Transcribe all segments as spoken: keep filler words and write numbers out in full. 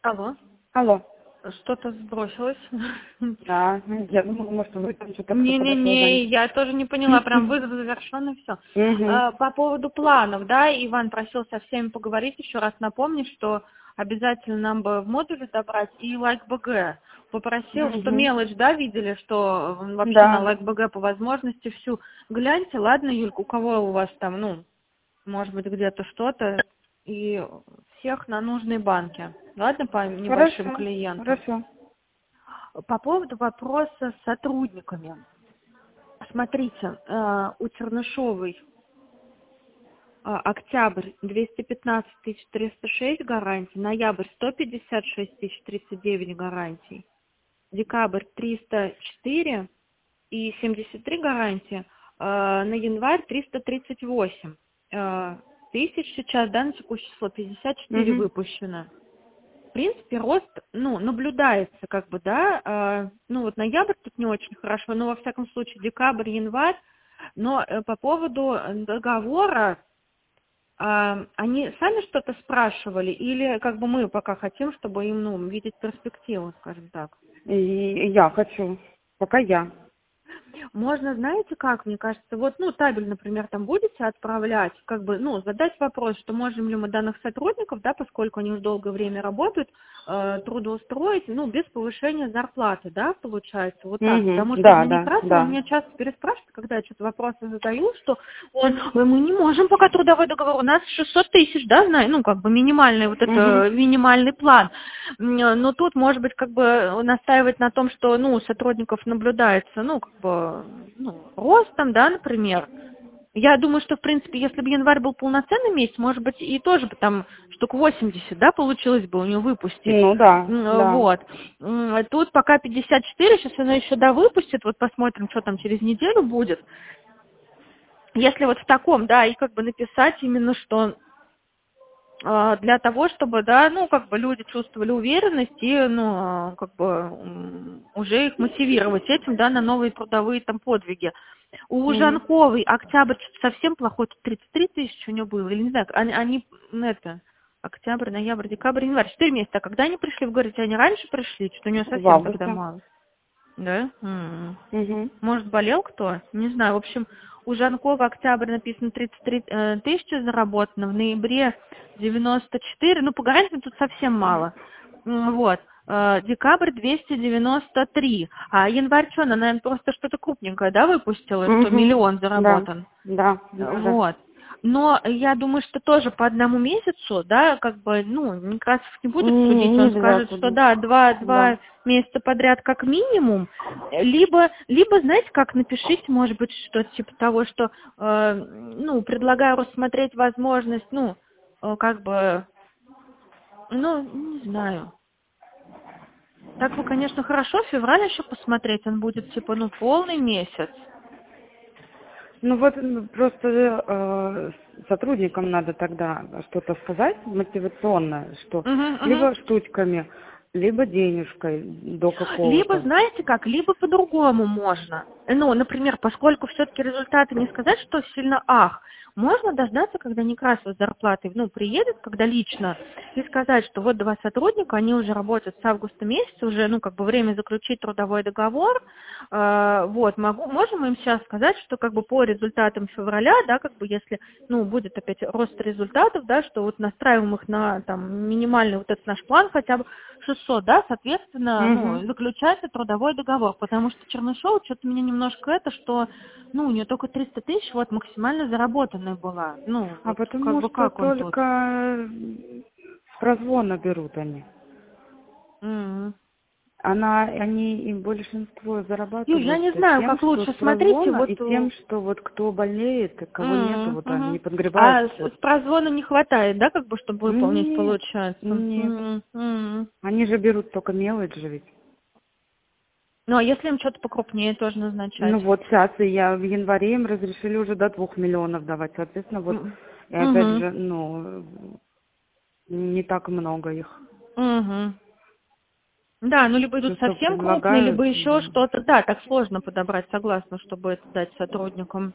Алло. Алло. Что-то сбросилось. Да, я думала, может, вы там что-то Не-не-не, я тоже не поняла, прям вызов завершен и все. Угу. По поводу планов, да, Иван просил со всеми поговорить, еще раз напомнить, что обязательно нам бы в модуле добрать и лайк-БГ. Попросил, что Угу. мелочь, да, видели, что вообще на Да. лайк-БГ по возможности всю. Гляньте, ладно, Юлька, у кого у вас там, ну, может быть, где-то что-то, и всех на нужной банке. Ладно, по небольшим Хорошо. клиентам. Хорошо. По поводу вопроса с сотрудниками. Смотрите, э, у Чернышовой э, октябрь двести пятнадцать тысяч триста шесть гарантий, ноябрь сто пятьдесят шесть тысяч тридцать девять гарантий, декабрь триста четыре и семьдесят три гарантии, э, на январь триста тридцать восемь э, тысяч сейчас, да, на текущее число пятьдесят четыре Угу. выпущено. В принципе, рост, ну, наблюдается, как бы, да, э, ну, вот ноябрь тут не очень хорошо, но, во всяком случае, декабрь, январь, но э, по поводу договора, э, они сами что-то спрашивали, или, как бы, мы пока хотим, чтобы им, ну, видеть перспективу, скажем так? И я хочу. Пока я. Можно, знаете как, мне кажется, вот, ну, табель, например, там будете отправлять, как бы, ну, задать вопрос, что можем ли мы данных сотрудников, да, поскольку они уже долгое время работают, э, трудоустроить, ну, без повышения зарплаты, да, получается, вот так, Угу. потому что Да, из-за да, Некрасова да. меня часто переспрашивают, когда я что-то вопросы задаю, что он, «Ой, мы не можем пока трудовой договор, у нас шестьсот тысяч, да, знаю, ну, как бы минимальный вот Угу. это, минимальный план, М, но тут, может быть, как бы настаивать на том, что, ну, у сотрудников наблюдается, ну, как бы, ну, ростом, да, например. Я думаю, что, в принципе, если бы январь был полноценный месяц, может быть, и тоже бы там штук восемьдесят, да, получилось бы у него выпустить. Ну да, М, да. Вот. М, Тут пока пятьдесят четыре, сейчас она еще, да, выпустит, вот посмотрим, что там через неделю будет. Если вот в таком, да, и как бы написать именно, что а, для того, чтобы, да, ну, как бы люди чувствовали уверенность и, ну, а, как бы м, уже их мотивировать этим, да, на новые трудовые там подвиги. У Угу. Жанковой октябрь что-то совсем плохой, тут тридцать три тысячи у нее было, или не знаю, они, они ну, это, октябрь, ноябрь, декабрь, январь, четыре месяца, а когда они пришли, вы говорите, они раньше пришли, что-то у нее В совсем тогда августе. мало, да? М. Угу. Может, болел кто? Не знаю. В общем, у Жанкова октябрь написано тридцать три э, тысячи заработано, в ноябре девяносто четыре, ну, по гарантии тут совсем мало. М, Вот. Э, Декабрь двести девяносто три. А январь что, она, наверное, просто что-то крупненькое, да, выпустила, что Угу. миллион Да, заработан? да, Э, да, да. Вот. Но я думаю, что тоже по одному месяцу, да, как бы, ну, Некрасов не будет Не, судить, он нельзя скажет, что судить. да, два, Да. два месяца подряд как минимум, либо, либо, знаете, как напишите, может быть, что-то типа того, что, э, ну, предлагаю рассмотреть возможность, ну, э, как бы, ну, не знаю. Так бы, конечно, хорошо, февраль еще посмотреть, он будет, типа, ну, полный месяц. Ну вот м, просто э, сотрудникам надо тогда что-то сказать мотивационное, что Мгм, мгм. либо штучками, либо денежкой до Либо, какого-то. знаете как, либо по-другому можно. Ну, например, поскольку все-таки результаты не сказать, что сильно ах, можно дождаться, когда Некрасов с зарплатой, ну, приедет, когда лично, и сказать, что вот два сотрудника, они уже работают с августа месяца, уже, ну, как бы время заключить трудовой договор, э, вот, могу, можем им сейчас сказать, что как бы по результатам февраля, да, как бы если, ну, будет опять рост результатов, да, что вот настраиваем их на, там, минимальный вот этот наш план, хотя бы шестьсот, да, соответственно, Угу. ну, заключается трудовой договор, потому что Чернышова что-то меня немножко это, что, ну, у нее только триста тысяч, вот, максимально заработанная была, ну, А вот, как потому бы, что как он тут? только э, с прозвона берут они. М. Она, они и большинство Юль, я зарабатывают не знаю, тем, как что лучше, с смотрите, прозвона, вот, и э, тем, что вот кто болеет, и кого нету, м, вот они мгм. подгребают. А с, с Вот. прозвона не хватает, да, как бы, чтобы выполнить, Нет, получается? нет. М, м. Они же берут только мелочь же ведь. Ну, а если им что-то покрупнее тоже назначать? Ну вот сейчас и я в январе им разрешили уже до двух миллионов давать. Соответственно, вот М, и опять мгм, же, ну, не так много их. мгм. Да, ну либо То, идут что совсем крупные, предлагают. либо еще м, что-то. Да, так сложно подобрать, согласна, чтобы это дать сотрудникам.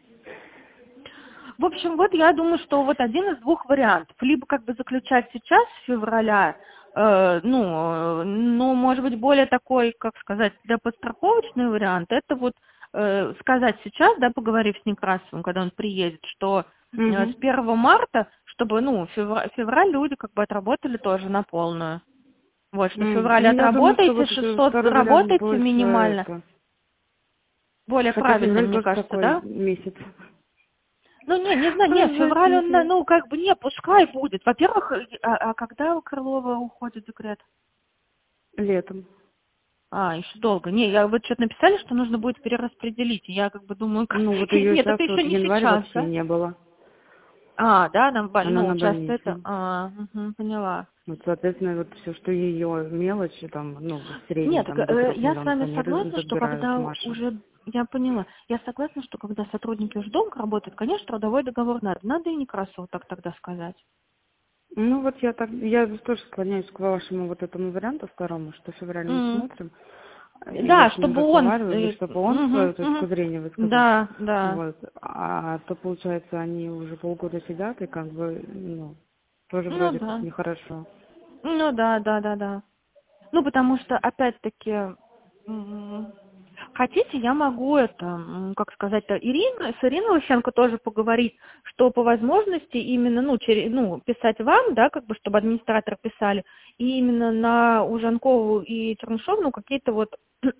В общем, вот я думаю, что вот один из двух вариантов. Либо как бы заключать сейчас, с февраля, э, ну, э, ну, может быть, более такой, как сказать, для подстраховочный вариант, это вот э, сказать сейчас, да, поговорив с Некрасовым, когда он приедет, что э, с Угу. первого марта, чтобы, ну, февраль, февраль люди как бы отработали тоже на полную. Вот, что в феврале Ну, я думаю, что отработаете, вот э, шестьсот второй вариант заработаете больше минимально, это. более Хотя правильно, февраль мне тоже кажется, такой да? месяц. Ну, не, не знаю, нет, февраль, он, Подождите. ну, как бы, не, пускай будет. Во-первых, э, а, а когда у Крылова уходит декрет? Летом. А, еще долго. Не, я вот что-то написали, что нужно будет перераспределить. И я как бы думаю, как... Ну, вот ее нет, сейчас это вот еще в не январе сейчас, вообще да? не было. А, да, нам, боль- Она ну, на часто это... больничном. А, мгм, поняла. Вот, соответственно, вот все, что ее мелочи, там, ну, в среднем, Нет, там, так, до э, трех я с миллионов вами они ры- согласна, что забирают когда Маша. уже... Я поняла. Я согласна, что когда сотрудники уже долго работают, конечно, трудовой договор надо. Надо и Некрасову так тогда сказать. Ну, вот я так, я тоже склоняюсь к вашему вот этому варианту второму, что февраль мы М. смотрим. И я Да, с ним чтобы он... разговаривала, э, чтобы он мгм, свою точку мгм. зрения высказал. Да, да. Вот. А то, получается, они уже полгода сидят, и как бы, ну, тоже Ну вроде как да. нехорошо. Ну да, да, да, да. Ну, потому что, опять-таки, м, хотите, я могу это, м, как сказать-то, Ирина, с Ириной Лысенко тоже поговорить, что по возможности именно, ну, через, ну, писать вам, да, как бы, чтобы администраторы писали, и именно на Ужанкову и Чернышову, ну, какие-то вот,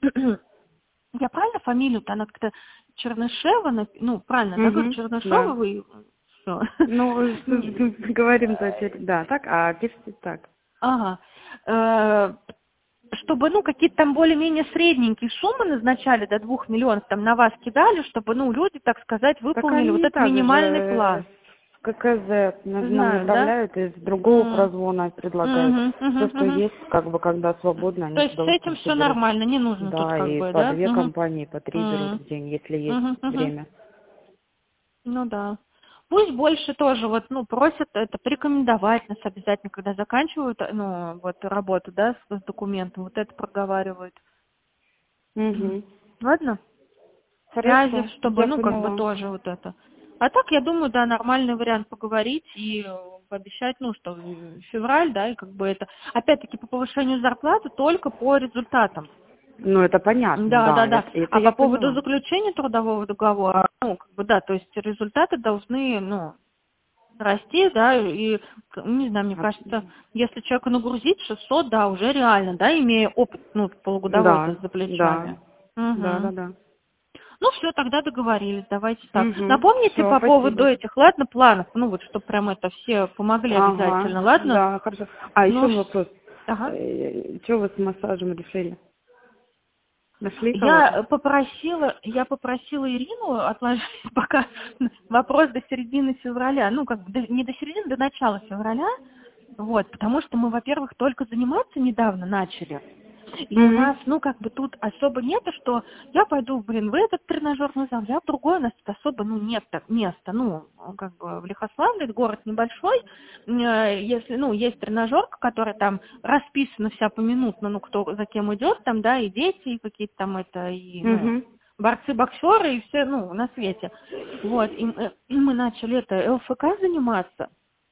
я правильно фамилию-то, она как-то Чернышева, нап- ну, правильно, да, говорю, Угу, Чернышова да. вы, все. Ну, говорим-то теперь, да, так, а пишите так. Ага. Э, Чтобы, ну, какие-то там более-менее средненькие суммы назначали до двух миллионов, там на вас кидали, чтобы, ну, люди, так сказать, Так выполнили вот они этот также минимальный э, план. с ККЗ нам нам Знаю, да? направляют, из другого М. прозвона предлагают. Мгм, Все, мгм, что мгм. есть, как бы, когда свободно, То они есть туда с этим учимся все берут. нормально, не нужно тут Да, как и бы, по да? две Мгм. компании, по три берут М. в день, если есть Мгм, мгм. время. Ну да. Пусть больше тоже вот, ну, просят это порекомендовать нас обязательно, когда заканчивают, ну, вот работу, да, с, с документом, вот это проговаривают. Угу. Ладно? Связи, Хорошо, чтобы, я ну, как бы поняла. тоже вот это. А так, я думаю, да, нормальный вариант поговорить и э, пообещать, ну, что в февраль, да, и как бы это, опять-таки, по повышению зарплаты только по результатам. Ну, это понятно, Да, да, да, да. это, это А я по поводу поняла. заключения трудового договора, ну, как бы, да, то есть результаты должны, ну, расти, да, и, к- не знаю, мне А- кажется, если человеку нагрузить шестьсот, да, уже реально, да, имея опыт, ну, полугодовой-то Да, за да, плечами. да, Угу. да, да. Ну, все, тогда договорились, давайте так. Угу. Напомните Все, по поводу спасибо. этих, ладно, планов, ну, вот, чтобы прям это все помогли Ага, обязательно, ладно? да, хорошо. А еще Ну, вопрос. ага. Что вы с массажем решили? Нашли Я кого-то? э, попросила, я попросила Ирину отложить пока вопрос до середины февраля, ну, как бы до- не до середины, до начала февраля, вот, потому что мы, во-первых, только заниматься недавно начали, и у Угу. нас, ну, как бы тут особо нету, что я пойду, блин, в этот тренажерный зал, я в другой, у нас тут особо, ну, нет так места, ну, как бы в Лихославле, это город небольшой, э, если, ну, есть тренажерка, которая там расписана вся поминутно, ну, кто за кем идет там, да, и дети, и какие-то там это, и, ну, Угу. борцы-боксеры, и все, ну, на свете. Вот, и мы, и мы начали это, ЛФК заниматься,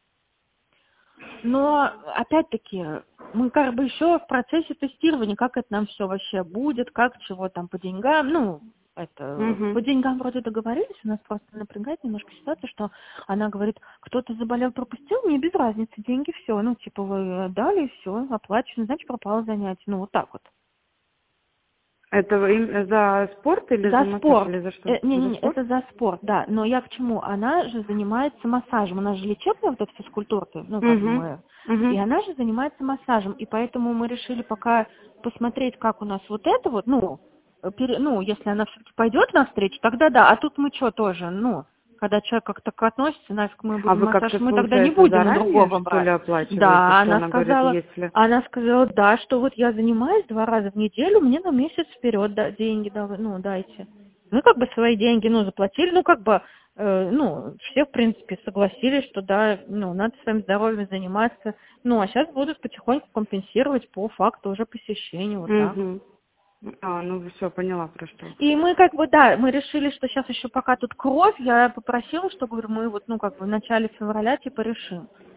но, опять-таки, мы как бы еще в процессе тестирования, как это нам все вообще будет, как, чего там по деньгам, ну, это, Угу. по деньгам вроде договорились, у нас просто напрягает немножко ситуация, что она говорит, кто-то заболел, пропустил, мне без разницы, деньги все, ну, типа, вы дали, все, оплачено, значит, пропало занятие, ну, вот так вот. Это вы им за спорт или за За массаж, спорт. или за что? Э, За Не-не-не, спорт? это за спорт, да. Но я к чему? Она же занимается массажем. Она же лечебная, вот эта физкультурка, ну, как бы Угу. мы. И Угу. она же занимается массажем. И поэтому мы решили пока посмотреть, как у нас вот это вот, ну, э, пере- ну, если она все-таки пойдет навстречу, тогда да. А тут мы что тоже, ну, когда человек как-то так относится, нафиг мы А будем вы массаж, как-то, мы тогда не получается, будем у заранее, другого что ли, брать. оплачиваете, Да, что она она говорит, сказала, если... она сказала, да, что вот я занимаюсь два раза в неделю, мне на месяц вперед да, деньги дав- ну, дайте. Мы как бы свои деньги, ну, заплатили, ну, как бы, э, ну, все, в принципе, согласились, что, да, ну, надо своим здоровьем заниматься. Ну, а сейчас будут потихоньку компенсировать по факту уже посещения, вот так. Угу. А, ну все, поняла про что. И мы как бы, да, мы решили, что сейчас еще пока тут кровь, я попросила, что, говорю, мы вот, ну, как бы в начале февраля, типа, решим.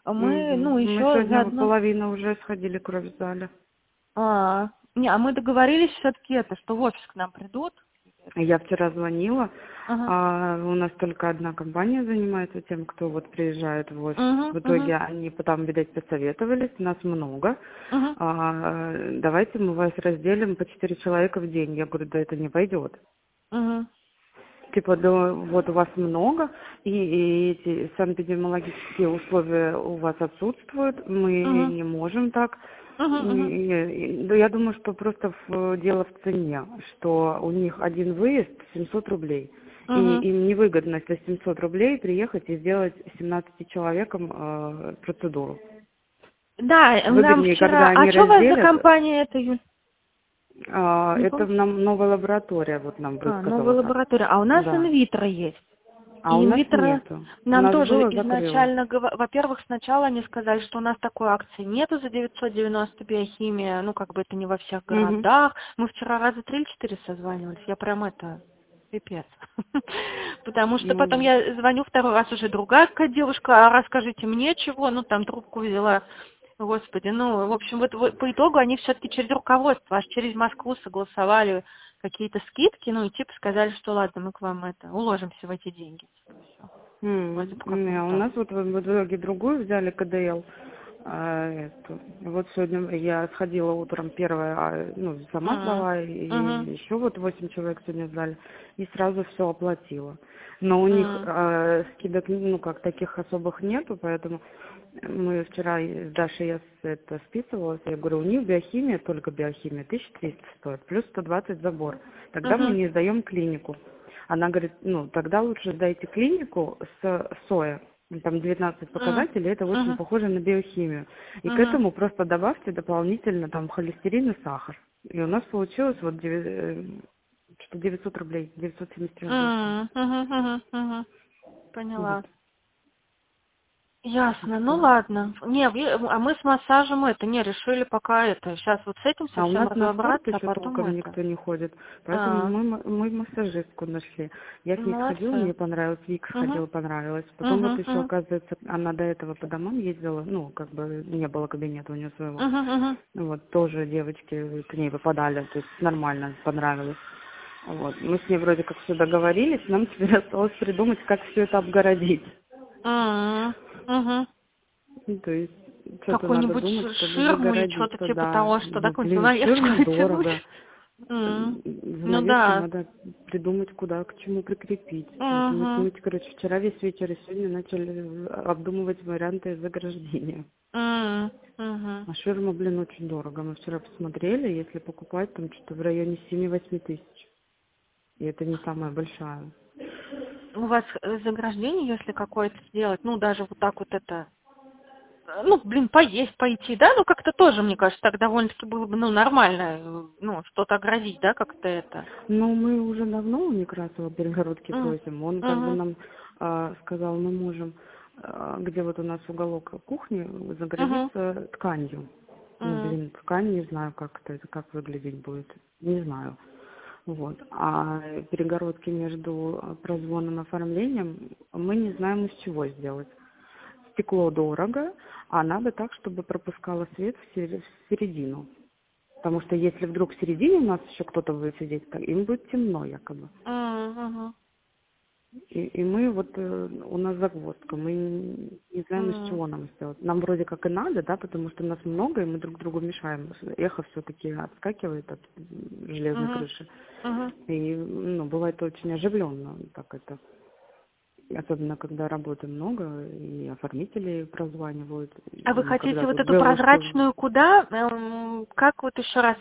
Мы, Мгм. ну, Мы еще сегодня заодно... половина уже сходили кровь сдали. А, не, а мы договорились все-таки это, что в офис к нам придут. Я вчера звонила, Ага. а у нас только одна компания занимается тем, кто вот приезжает в офис. Угу, В угу, итоге они потом, видать, посоветовались, нас много. угу, А, давайте мы вас разделим по четыре человека в день. Я говорю, да это не пойдет. угу, Типа, да, вот у вас много, и, и эти санэпидемиологические условия у вас отсутствуют, мы угу, не можем так. угу, И- угу. и- да я думаю, что просто в- дело в цене, что у них один выезд семьсот рублей. И Угу. им невыгодно за семьсот рублей приехать и сделать семнадцати человеком э, процедуру. Да, нам Выгоднее, когда вчера... А они что у вас за разделят. компания это, Юль? А, Не это помню. нам новая лаборатория вот нам А, новая высказала так. лаборатория. А у нас Да. инвитро есть. А у И нас инвитро нету. У нам нас тоже было, закрыло. изначально, гова- во-первых, сначала они сказали, что у нас такой акции нету за девятьсот девяносто биохимия, ну, как бы это не во всех Мгм. городах. Мы вчера раза три или четыре созванивались, я прям это, пипец. Потому что потом Ну, я звоню второй раз уже другая какая девушка, а расскажите мне чего, ну, там трубку взяла. Господи, ну, в общем, вот, вот по итогу они все-таки через руководство, аж через Москву согласовали какие-то скидки, ну, и типа сказали, что ладно, мы к вам это, уложимся в эти деньги. Всё. м, Вроде бы как не, вот у так. нас вот в в итоге другую взяли КДЛ. А, эту. Вот сегодня я сходила утром первая, а, ну, сама Мгм. сдала, и Мгм. еще вот восемь человек сегодня сдали, и сразу все оплатила. Но у них Мгм. а, скидок, ну, как таких особых нету, поэтому мы вчера с Дашей я с- это списывалась, я говорю, у них биохимия, только биохимия, тысяча триста стоит, плюс сто двадцать забор. Тогда мы Мгм. не сдаем клинику. Она говорит, ну, тогда лучше сдайте клинику с СОЭ. Там девятнадцать Мгм. показателей, это очень Мгм. похоже на биохимию. И к Мгм. этому просто добавьте дополнительно там холестерин и сахар. И у нас получилось вот девя- э, что девятьсот рублей, девятьсот семьдесят три рубля что ли. Мгм. Мгм. Мгм. Мгм. Вот. Поняла. Так Ясно, ну что... ладно. Не, ви- а мы с массажем это, не, решили пока это, сейчас вот с этим А у совсем нас на спорт разобраться, а еще потом толком это. никто не ходит. Поэтому А, мы, м- мы массажистку нашли. Я с ней сходила, молодцы. мне понравилось, Вика Угу. сходила, понравилось. Потом вот Угу. еще, Угу. оказывается, она до этого по домам ездила, ну, как бы не было кабинета у нее своего. Угу. Угу. Ну, вот тоже девочки к ней попадали, то есть нормально, понравилось. Вот. Мы с ней вроде как все договорились, нам теперь осталось придумать, как все это обгородить. Угу. Ну, то есть что-то надо Какую-нибудь думать, ш- чтобы ширму или что-то загородиться, типа да. того, что, да, Ну, какую-нибудь блин, занавеску ширма натянуть. дорого. М. Ну Занавеску да. надо придумать, куда, к чему прикрепить. Вот мы с Угу. ними, короче, вчера весь вечер и сегодня начали обдумывать варианты заграждения. Угу. А ширма, блин, очень дорого. Мы вчера посмотрели, если покупать, там что-то в районе семь-восемь тысяч. И это не самая большая. У вас э, заграждение, если какое-то сделать, ну даже вот так вот это, э, ну, блин, поесть, пойти, да, ну как-то тоже, мне кажется, так довольно-таки было бы, ну, нормально, э, ну, что-то оградить, да, как-то это. Но мы уже давно у Некрасова перегородки М. просим. Он как бы Мгм. нам а, сказал, мы можем, а, где вот у нас уголок кухни, Мгм. загородиться тканью. Ну, М. блин, ткань не знаю, как это, как выглядеть будет. Не знаю. Вот. А перегородки между а, прозвоном и оформлением мы не знаем, из чего сделать. Стекло дорого, а надо так, чтобы пропускало свет в сер- в середину. Потому что если вдруг в середине у нас еще кто-то будет сидеть, то им будет темно якобы. М. Мгм. И, и мы вот, э, у нас загвоздка, мы не не знаем, из М. чего нам сделать. Нам вроде как и надо, да, потому что нас много, и мы друг другу мешаем. Эхо все-таки отскакивает от м, железной Мгм. крыши. Мгм. И, ну, бывает очень оживленно, так это. Особенно, когда работы много, и оформители прозванивают. А И вы мы хотите когда вот тут эту выложку. прозрачную куда? Эм, Как вот еще раз,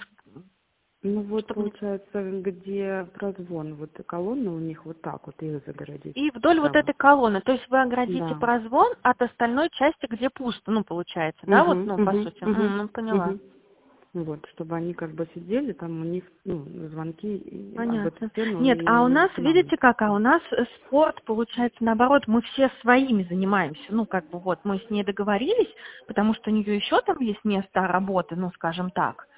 Ну вот, чтобы не... получается, где прозвон, вот колонна у них вот так вот их загородить И вдоль вот справа. этой колонны, то есть вы оградите Да. прозвон от остальной части, где пусто, ну, получается, да, вот, Угу, ну, по угу, сути. угу, М, ну, поняла. угу. Вот, чтобы они как бы сидели, там у них, ну, звонки и об эту Понятно. стену Нет, а у и нас, к нам. видите как, а у нас э, спорт, получается, наоборот, мы все своими занимаемся. Ну, как бы вот, мы с ней договорились, потому что у нее еще там есть место работы, ну, скажем так.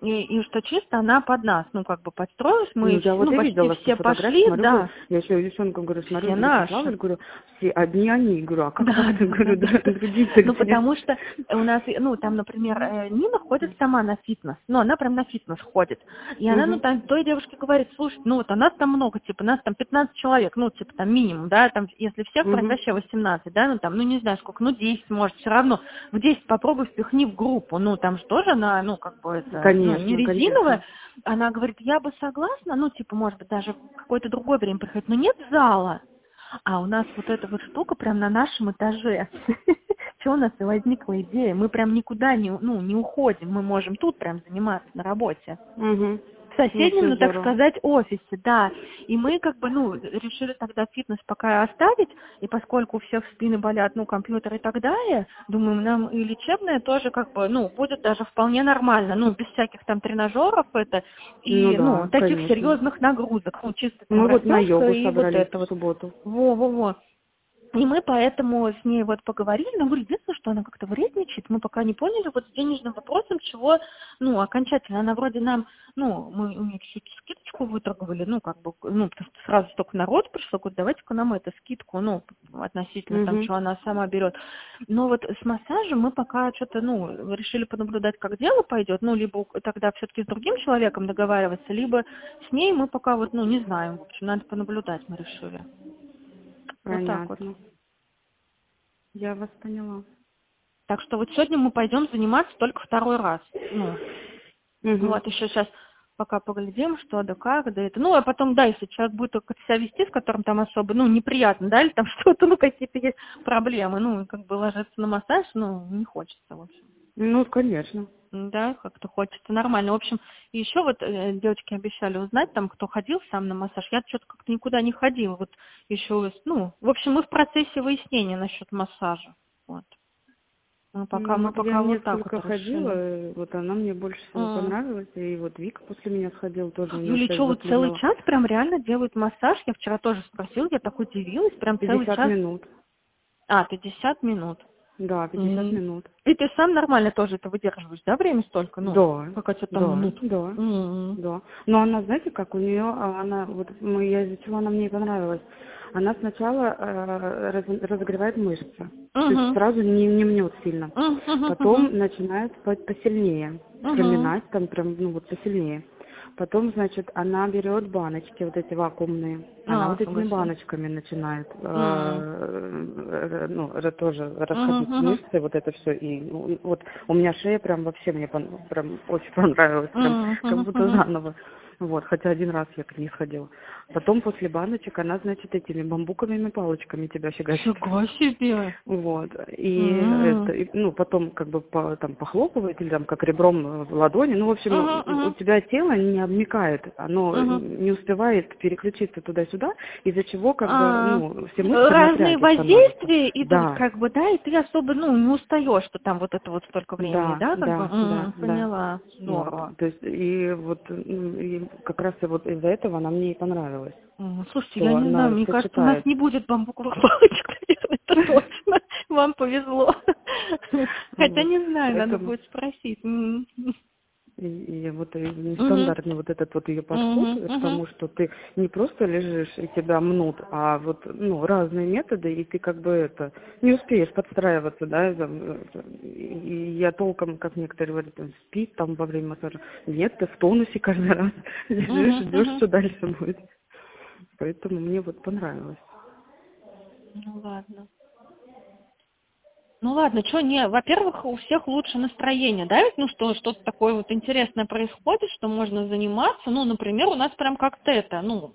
и, и что чисто она под нас, ну, как бы подстроилась, мы, Ну, я вот ну, и почти видела, все что фотографии, пошли, смотрю, да, говорю, я еще девчонкам говорю, смотрю, все говорю, наши. Светлана, говорю, все одни они, говорю, а как Да, так, да, говорю, да, да, да. другие-то Ну, где? потому что у нас, ну, там, например, э, Нина ходит сама на фитнес, ну, она прям на фитнес ходит, и она, ну, Угу, там, той девушке говорит, слушай, ну, вот, а нас там много, типа, нас там пятнадцать человек, ну, типа, там, минимум, да, там, если всех брать, угу. вообще восемнадцать, да, ну, там, ну, не знаю, сколько, ну, десять, может, все равно, в десять попробуй впихни в группу, ну, там же тоже она, ну, как бы, это, ну, не Конечно, резиновая, конечно. она говорит, я бы согласна, ну, типа, может быть, даже в какое-то другое время приходить, но нет зала. А у нас вот эта вот штука прям на нашем этаже. Что у нас и возникла идея? Мы прям никуда не, ну, не уходим, мы можем тут прям заниматься на работе. Угу. В Ну, соседнем, все ну, так здорово. сказать, офисе, да. И мы как бы, ну, решили тогда фитнес пока оставить, и поскольку у всех спины болят, ну, компьютер и так далее, думаем, нам и лечебное тоже как бы, ну, будет даже вполне нормально, ну, без всяких там тренажеров это, Ну и, ну, да, таких конечно. серьезных нагрузок, ну, чисто там Мы вот на растяжка йогу и вот собрались это в вот. субботу. Во-во-во. И мы поэтому с ней вот поговорили, но говорю, единственное, что она как-то вредничает, мы пока не поняли вот с денежным вопросом, чего, ну, окончательно, она вроде нам, ну, мы у нее чуть-чуть скидочку выторговали, ну, как бы, ну, потому что сразу столько народ пришло, говорю, давайте-ка нам эту скидку, ну, относительно там, Угу. что она сама берет. Но вот с массажем мы пока что-то, ну, решили понаблюдать, как дело пойдет, ну, либо тогда все-таки с другим человеком договариваться, либо с ней мы пока вот, ну, не знаем, в общем, надо понаблюдать, мы решили. Вот так вот. Понятно. Я вас поняла. Так что вот сегодня мы пойдем заниматься только второй раз. Ну, Угу. вот еще сейчас пока поглядим, что да как, да это. Ну, а потом, да, если человек будет только себя вести, с которым там особо, ну, неприятно, да, или там что-то, ну, какие-то есть проблемы, ну, как бы ложиться на массаж, ну, не хочется, в общем. Ну, конечно. Да, как-то хочется нормально. В общем, и еще вот э, девочки обещали узнать, там, кто ходил сам на массаж. Я что-то как-то никуда не ходила. Вот еще, ну, в общем, мы в процессе выяснения насчет массажа. Вот. Мы пока, Ну, мы вот я пока вот так несколько вот ходила, решили. э, вот она мне больше всего М. понравилась, и вот Вика после меня сходила, тоже меня Юля, опять что, вот целый заклинила. час прям реально делают массаж? Я вчера тоже спросила, я так удивилась, прям целый пятьдесят час. минут. А, пятьдесят минут. Да, пятьдесят М. минут. И ты сам нормально тоже это выдерживаешь, да, время столько? Ну, Да, пока тебе там да, минут. да, М. да. Но она, знаете, как у нее, она, вот мы, я из-за чего она мне и понравилась. Она сначала э, раз- разогревает мышцы, то есть Мгм. сразу не, не мнет сильно. Мгм, мгм, мгм. Потом начинает по- посильнее, Мгм. проминать там прям, ну вот посильнее. Потом, значит, она берет баночки вот эти вакуумные, она А, вот этими фига себе. баночками начинает, э, М. э, ну, ра- тоже Мгм, расходить мгм. мышцы, вот это все. И ну, вот у меня шея прям вообще мне пон- прям очень понравилась, прям Мгм, как мгм, будто мгм. заново. Вот, хотя один раз я к ней сходила. Потом после баночек она, значит, этими бамбуковыми палочками тебя фигачит. Фига себе. Вот. И это, М. и, ну, потом как бы по, там похлопывает или там как ребром э, в ладони. Ну, в общем, Мгм, у мгм, тебя тело не обмякает, оно мгм. не успевает переключиться туда-сюда, из-за чего как бы, А, ну, все мышцы в разные напряге становятся. воздействия идут, Да, как бы, да, и ты особо, ну, не устаешь, что там вот это вот столько времени, да, да, как бы, да, да, М, да. поняла, Вот. здорово. То есть, и вот ну, и как раз и вот из-за этого она мне и понравилась, М, Слушайте, я что не знаю, она мне кажется, у нас сочетает. не будет бамбуковых палочек, наверное, это точно. Вам повезло. Хотя Вот. не знаю, надо Поэтому будет спросить. М. И, и вот и Мгм. нестандартный вот этот вот ее подход Мгм. к Мгм. тому, что ты не просто лежишь и тебя мнут, а вот ну разные методы, и ты как бы это не успеешь подстраиваться, да, и, там, э, и я толком, как некоторые говорят, там, спит там во время массажа. Нет, ты в тонусе каждый раз лежишь, Мгм. ждешь, Мгм. что дальше будет. Поэтому мне вот понравилось. Ну ладно. Ну ладно, что, не, во-первых, у всех лучше настроение, да, ведь, ну что, что-то такое вот интересное происходит, что можно заниматься, ну, например, у нас прям как-то это, ну,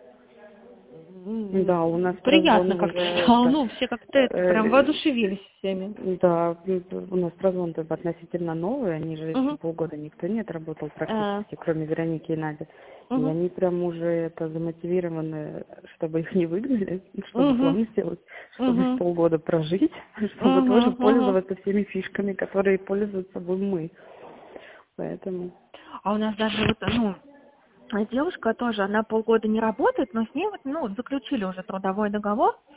Да, у нас м, приятно прозвон как-то уже стало, это, ну, все как-то это, прям э, воодушевились всеми. да, у нас прозвон относительно новый, они же еще Угу. полгода никто не отработал А, практически, кроме Вероники и Нади. И угу. они прям уже это замотивированы, чтобы их не выгнали, чтобы Угу. план сделать, чтобы с Угу. полгода прожить, чтобы тоже Угу. Угу. пользоваться всеми фишками, которые пользуются будем мы. Поэтому. А у нас даже вот, ну, девушка тоже, она полгода не работает, но с ней вот, ну, заключили уже трудовой договор,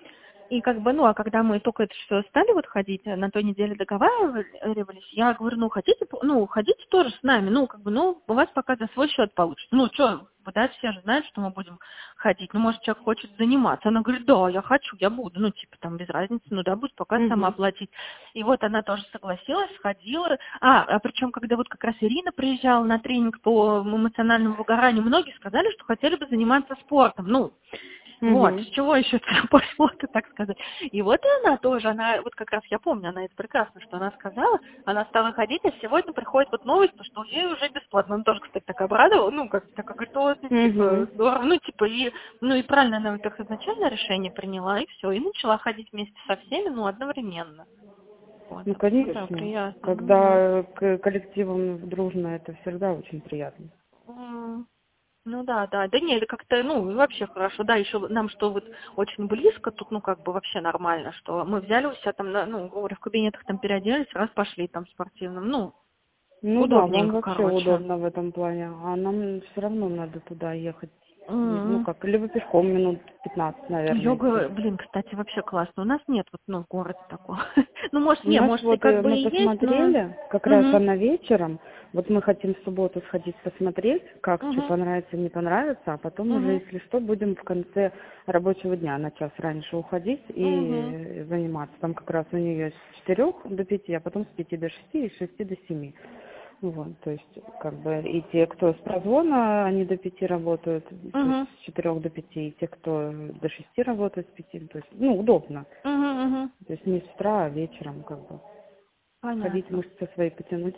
И как бы, ну, а когда мы только это все стали вот ходить, на той неделе договаривались, я говорю, ну, хотите, по- ну, ходите тоже с нами, ну, как бы, ну, у вас пока за свой счет получится. Ну, что, да, все же знают, что мы будем ходить. Ну, может, человек хочет заниматься. Она говорит, да, я хочу, я буду. Ну, типа, там, без разницы, ну, да, буду пока сама Мгм. платить. И вот она тоже согласилась, сходила. А, а причем, когда вот как раз Ирина приезжала на тренинг по эмоциональному выгоранию, многие сказали, что хотели бы заниматься спортом. Ну, вот, с Мгм. чего еще это пошло-то, так сказать. И вот и она тоже, она, вот как раз я помню, она это прекрасно, что она сказала, она стала ходить, а сегодня приходит вот новость, что ей уже бесплатно. Она тоже, кстати, так обрадовала, ну, как так говорит, о, ну, типа, Мгм. здорово, ну, типа, и, ну, и правильно она вот так изначально решение приняла, и все, и начала ходить вместе со всеми, ну, одновременно. Вот, Ну, так что, да, конечно. приятно. Мгм. Когда к коллективом дружно, это всегда очень приятно. М. Ну да, да, да нет, это как-то, ну, вообще хорошо, да, еще нам что вот очень близко, тут, ну, как бы вообще нормально, что мы взяли у себя там, на- ну, говорю, в кабинетах там переоделись, раз пошли там спортивным, ну, Ну да, вам удобненько, вообще короче. удобно в этом плане, а нам все равно надо туда ехать. Ну М. как, либо пешком минут пятнадцать, наверное, идти. Йога, блин, кстати, вообще классно. У нас нет вот, ну, в городе такого. Ну, может, У не, нас может, и вот как э, бы мы и есть, но... посмотрели, как раз Угу, она вечером, вот мы хотим в субботу сходить посмотреть, как что угу, понравится, не понравится, а потом уже, угу, если что, будем в конце рабочего дня на час раньше уходить угу, и заниматься. Там как раз у нее с четырех до пяти, а потом с пяти до шести и с шести до семи. Вот, то есть, как бы, и те, кто с прозвона, они до пяти работают, то есть угу, с четырех до пяти, и те, кто до шести работают с пяти, то есть, ну, удобно. угу, угу. То есть не с утра, а вечером, как бы, сходить, Понятно. мышцы свои потянуть.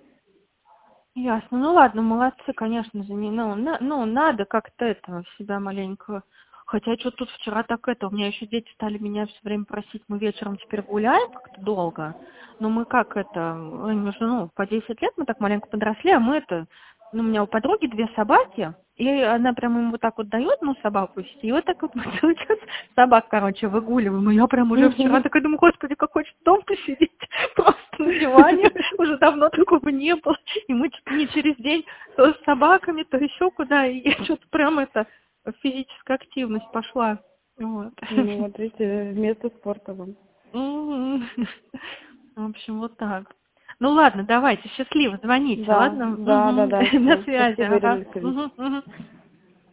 Ясно. Ну ладно, молодцы, конечно же, не, ну, на- ну, надо как-то это, себя маленько. Хотя что тут вчера так это, у меня еще дети стали меня все время просить, мы вечером теперь гуляем как-то долго, но мы как это, они уже, ну, по десять лет мы так маленько подросли, а мы это, ну, у меня у подруги две собаки, и она прям им вот так вот дает, ну, собаку вести, и вот так вот мы целый час собак, короче, выгуливаем. И я прям уже вчера Мгм. такая думаю, господи, как хочется дома посидеть, просто на диване, уже давно такого не было. И мы чуть не через день то с собаками, то еще куда, и я что-то прям это, физическая активность пошла. Вот. Ну, вот видите, вместо спорта вам. Мгм. В общем, вот так. Ну ладно, давайте, счастливо, звоните, Да, ладно? да, да, Мгм. да, На все. связи, Спасибо, Ирина ага. Алексеевна. Мгм, мгм.